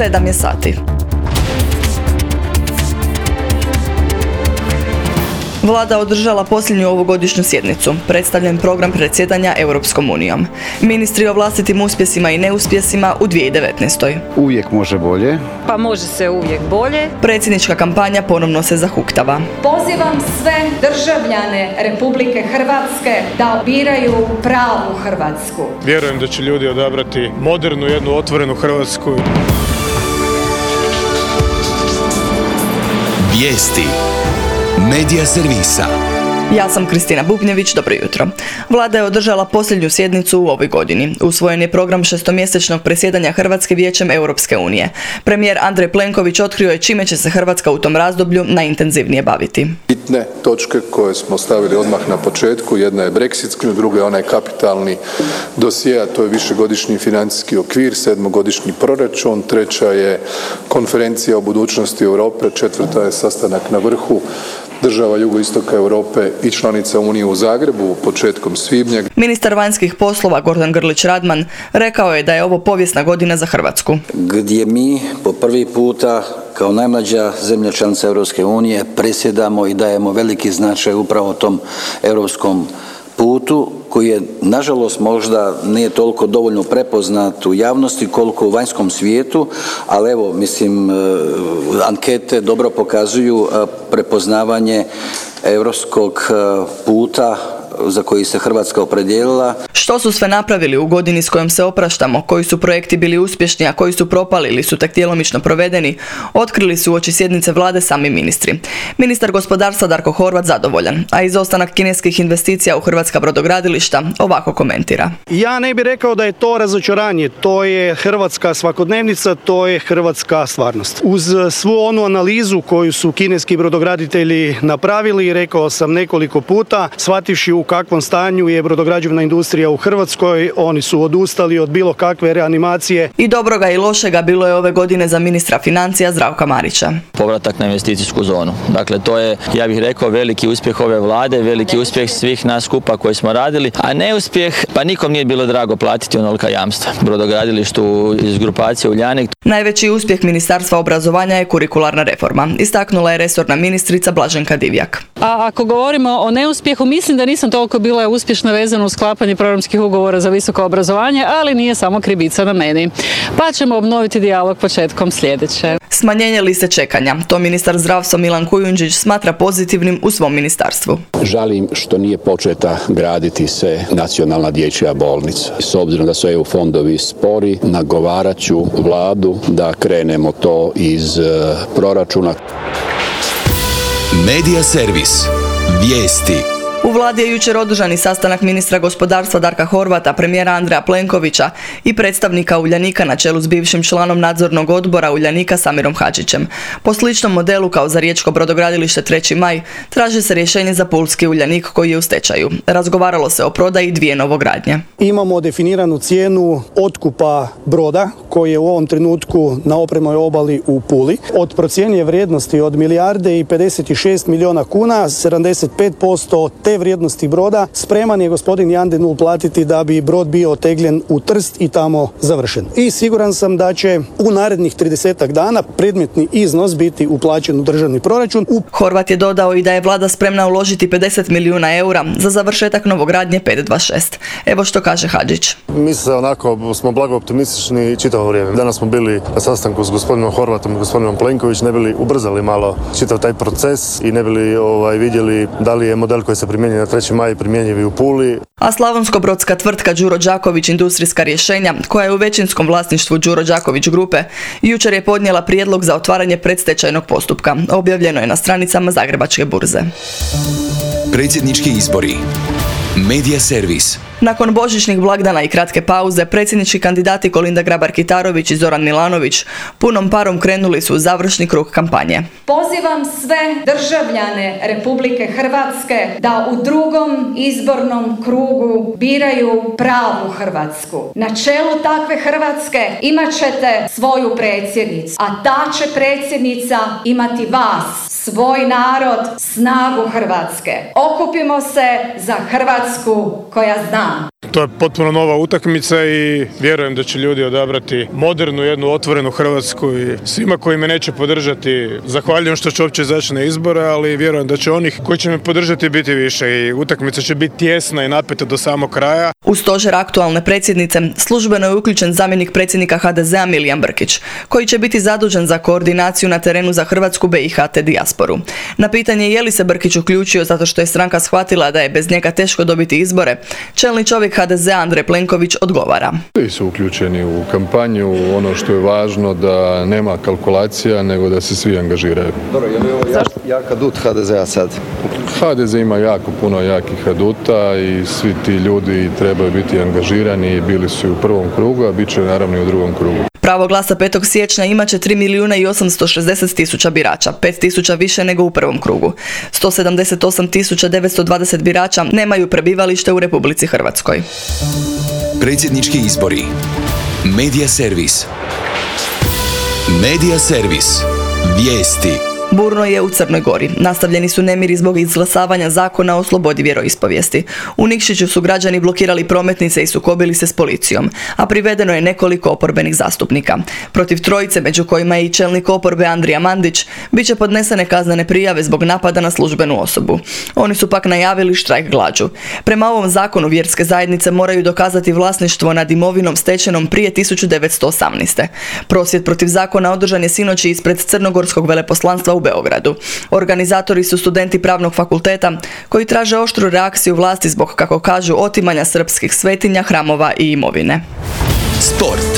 7 je sati. Vlada održala posljednju ovogodišnju sjednicu. Predstavljen program predsjedanja Europskom unijom. Ministri o vlastitim uspjesima i neuspjesima u 2019. Uvijek može bolje. Pa može se uvijek bolje. Predsjednička kampanja ponovno se zahuktava. Pozivam sve državljane Republike Hrvatske da biraju pravu Hrvatsku. Vjerujem da će ljudi odabrati modernu, jednu otvorenu Hrvatsku. Vijesti Medija servisa. Ja sam Kristina Bubnjević, dobro jutro. Vlada je održala posljednju sjednicu u ovoj godini. Usvojen je program šestomjesečnog predsjedanja Hrvatske Vijećem Europske unije. Premijer Andrej Plenković otkrio je čime će se Hrvatska u tom razdoblju najintenzivnije baviti. Bitne točke koje smo stavili odmah na početku, jedna je Brexit, druga je onaj kapitalni dosje, a to je višegodišnji financijski okvir, 7-godišnji proračun, treća je konferencija o budućnosti Europe, četvrta je sastanak na vrhu država jugoistoka Europe i članica Unije u Zagrebu početkom svibnja. Ministar vanjskih poslova Gordan Grlić Radman rekao je da je ovo povijesna godina za Hrvatsku. Gdje mi po prvi puta kao najmlađa zemlja članica Europske unije predsjedamo i dajemo veliki značaj upravo tom europskom putu koji je nažalost možda nije toliko dovoljno prepoznat u javnosti koliko u vanjskom svijetu, ali evo mislim ankete dobro pokazuju prepoznavanje europskog puta za koji se Hrvatska opredijelila. Što su sve napravili u godini s kojom se opraštamo, koji su projekti bili uspješni, a koji su propali ili su tek djelomično provedeni, otkrili su uoči sjednice vlade sami ministri. Ministar gospodarstva Darko Horvat zadovoljan, a izostanak kineskih investicija u hrvatska brodogradilišta ovako komentira. Ja ne bih rekao da je to razočaranje, to je hrvatska svakodnevnica, to je hrvatska stvarnost. Uz svu onu analizu koju su kineski brodograditelji napravili, rekao sam nekoliko puta, shvativši u kakvom stanju je brodograđevna industrija u Hrvatskoj, oni su odustali od bilo kakve reanimacije. I dobroga i lošega bilo je ove godine za ministra financija Zdravka Marića. Povratak na investicijsku zonu. Dakle, to je, ja bih rekao, veliki uspjeh ove vlade, veliki uspjeh svih nas skupa koji smo radili, a neuspjeh, pa nikom nije bilo drago platiti onolika jamstva brodogradilištu iz grupacije Uljanik. Najveći uspjeh Ministarstva obrazovanja je kurikularna reforma, istaknula je resorna ministrica Blaženka Divjak. A ako govorimo o neuspjehu, mislim da nisam toliko bila uspješna vezana u sklapanje programskih ugovora za visoko obrazovanje, ali nije samo krivica na meni. Pa ćemo obnoviti dijalog početkom sljedeće. Smanjenje liste čekanja. To ministar zdravstva Milan Kujundžić smatra pozitivnim u svom ministarstvu. Žalim što nije početa graditi se nacionalna dječja bolnica. S obzirom da su EU fondovi spori, nagovarat ću vladu da krenemo to iz proračuna. Medija servis. Vijesti. U vladi je jučer održan i sastanak ministra gospodarstva Darka Horvata, premijera Andreja Plenkovića i predstavnika Uljanika na čelu s bivšim članom nadzornog odbora Uljanika Samirom Hadžićem. Po sličnom modelu kao za riječko brodogradilište 3. maj traži se rješenje za pulski Uljanik koji je u stečaju. Razgovaralo se o prodaji 2 novogradnje. Imamo definiranu cijenu otkupa broda koji je u ovom trenutku na opremoj obali u Puli. Od procjenjive vrijednosti od 1,56 milijuna kuna, 75% te vrijednosti broda spreman je gospodin Jan de Nul platiti da bi brod bio otegljen u Trst i tamo završen. I siguran sam da će u narednih 30 dana predmetni iznos biti uplaćen u državni proračun. Horvat je dodao i da je vlada spremna uložiti 50 milijuna eura za završetak novogradnje 526. Evo što kaže Hadžić. Mi se onako smo blago optimistični čitavo vrijeme. Danas smo bili na sastanku s gospodinom Horvatom i gospodinom Plenković, ne bili ubrzali malo čitav taj proces i ne bili vidjeli da li je model koji se primjenjuje na 3. maj primjenjivi u Puli. A slavonsko-brodska tvrtka Đuro Đaković Industrijska rješenja, koja je u većinskom vlasništvu Đuro Đaković grupe, jučer je podnijela prijedlog za otvaranje predstečajnog postupka. Objavljeno je na stranicama Zagrebačke burze. Predsjednički izbori. Medija servis. Nakon božićnih blagdana i kratke pauze, predsjednički kandidati Kolinda Grabar-Kitarović i Zoran Milanović punom parom krenuli su u završni krug kampanje. Pozivam sve državljane Republike Hrvatske da u 2. izbornom krugu biraju pravu Hrvatsku. Na čelu takve Hrvatske imat ćete svoju predsjednicu, a ta će predsjednica imati vas, svoj narod, snagu Hrvatske. Okupimo se za Hrvatsku koja zna. To je potpuno nova utakmica i vjerujem da će ljudi odabrati modernu, jednu otvorenu Hrvatsku i svima koji me neće podržati zahvaljujem što će uopće izaći na izbore, ali vjerujem da će onih koji će me podržati biti više i utakmica će biti tjesna i napeta do samog kraja. U stožer aktualne predsjednice službeno je uključen zamjenik predsjednika HDZ-a Milijan Brkić, koji će biti zadužen za koordinaciju na terenu za Hrvatsku, BiH te dijasporu. Na pitanje je li se Brkić uključio zato što je stranka shvatila da je bez njega teško dobiti izbore, čelni čovjek HDZ-a Andrej Plenković odgovara. Svi su uključeni u kampanju, ono što je važno da nema kalkulacija, nego da se svi angažiraju. Dobro, je li ovo jak adut HDZ-a sad? HDZ ima jako puno jakih aduta i svi ti ljudi trebaju biti angažirani i bili su i u prvom krugu, a bit će naravno i u drugom krugu. Pravo glasa 5. siječnja imat će 3.860.000 birača, 5.000 više nego u prvom krugu. 178.920 birača nemaju prebivalište u Republici Hrvatskoj. Predsjednički izbori. Medija servis. Medija servis. Vijesti. Burno je u Crnoj Gori. Nastavljeni su nemiri zbog izglasavanja zakona o slobodi vjeroispovijesti. U Nikšiću su građani blokirali prometnice i sukobili se s policijom, a privedeno je nekoliko oporbenih zastupnika. Protiv trojice, među kojima je i čelnik oporbe Andrija Mandić, bit će podnesene kaznene prijave zbog napada na službenu osobu. Oni su pak najavili štrajk glađu. Prema ovom zakonu vjerske zajednice moraju dokazati vlasništvo nad imovinom stečenom prije 1918. Prosvjed protiv zakona održan je sinoć ispred Crnogorskog veleposlanstva u Beogradu. Organizatori su studenti pravnog fakulteta koji traže oštru reakciju vlasti zbog, kako kažu, otimanja srpskih svetinja, hramova i imovine. Sport.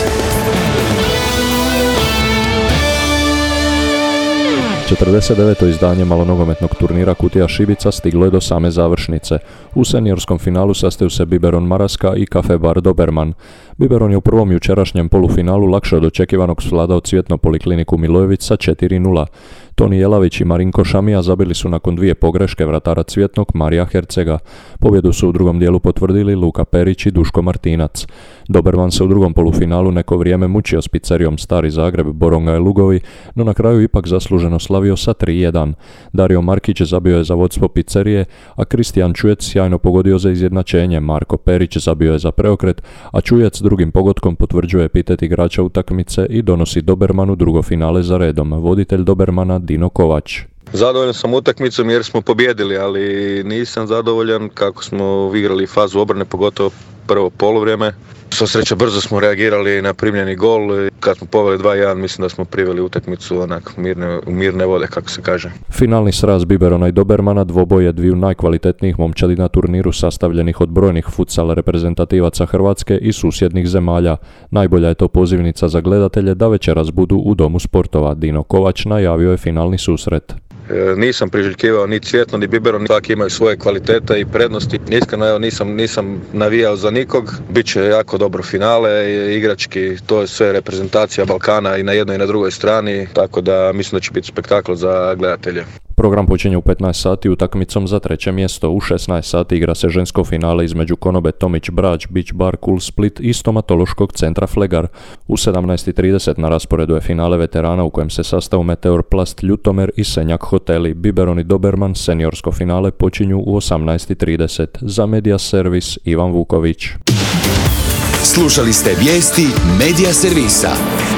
49. izdanje malonogometnog turnira Kutija Šibica stiglo je do same završnice. U seniorskom finalu sastaju se Biberon Maraska i Cafe Bar Doberman. Biberon je u prvom jučerašnjem polufinalu lakše od očekivanog svladao Cvjetno polikliniku Milojević sa 4:0. Toni Jelavić i Marinko Šamija zabili su nakon dvije pogreške vratara Cvjetnog Marija Hercega. Pobjedu su u drugom dijelu potvrdili Luka Perić i Duško Martinac. Doberman se u drugom polufinalu neko vrijeme mučio s picerijom Stari Zagreb, Boronga i Lugovi, no na kraju ipak zasluženo slavio sa 3:1. Dario Markić zabio je za vodstvo picerije, a Kristijan Čujec sjajno pogodio za izjednačenje. Marko Perić zabio je za preokret, a Čujec drugim pogodkom potvrđuje epitet igrača utakmice i donosi Dobermanu drugo finale za redom. Voditelj Dobermana Dino Kovač. Zadovoljan sam utakmicom jer smo pobijedili, ali nisam zadovoljan kako smo igrali fazu obrane, pogotovo prvo poluvrijeme. Sva sreća, brzo smo reagirali na primljeni gol. Kad smo poveli 2:1, mislim da smo priveli utakmicu onako mirne vode, kako se kaže. Finalni sraz Biberona i Dobermana dvoboj je dviju najkvalitetnijih momčadi na turniru sastavljenih od brojnih futsal reprezentativaca Hrvatske i susjednih zemalja. Najbolja je to pozivnica za gledatelje da večeras budu u Domu sportova. Dino Kovač najavio je finalni susret. Nisam priželjkivao ni Cvjetno ni Biberon, svaki imaju svoje kvalitete i prednosti. Iskreno, evo, nisam navijao za nikog. Biće jako dobro finale, igrački, to je sve reprezentacija Balkana i na jednoj i na drugoj strani, tako da mislim da će biti spektakl za gledatelje. Program počinje u 15 sati utakmicom za treće mjesto. U 16 sati igra se žensko finale između Konobe Tomić Brač, Beach Bar Cool Split i stomatološkog centra Flegar. U 17:30 na rasporedu je finale veterana u kojem se sastaju Meteor Plast Ljutomer i Senjak hoteli. Biberon i Doberman seniorsko finale počinju u 18:30. Za Medija servis Ivan Vuković. Slušali ste vijesti Medija servisa.